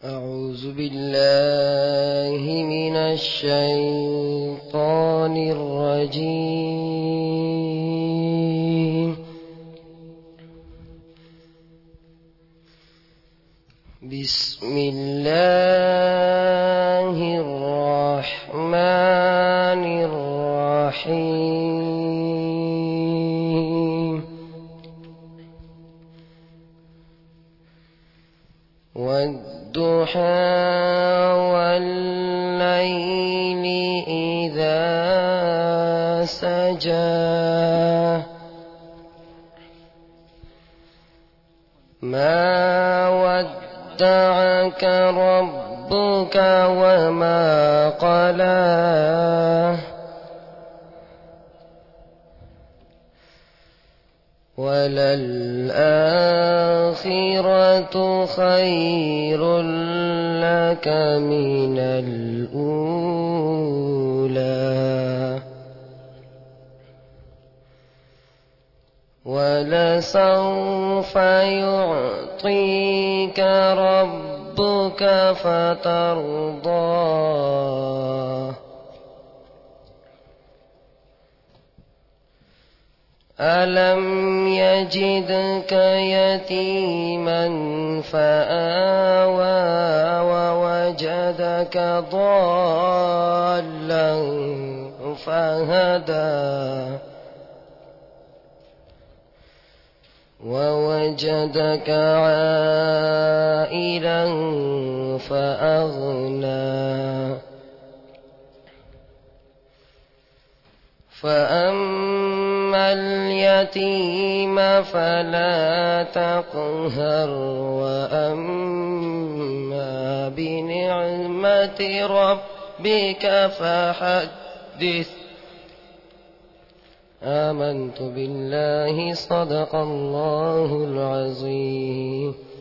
أعوذ بالله من الشيطان الرجيم. بسم الله الرحمن الرحيم. والضحى والليل إذا سجى ما ودعك ربك وما قلى وللآخرة خير لك من الأولى ولسوف يعطيك ربك فترضى ألم يجدك يتيما فآوى ووجدك ضالا فهدى ووجدك عائلا فأغنى فأما اليتيم فلا تقهر وأما بنعمة ربك فحدث. آمنت بالله صدق الله العظيم.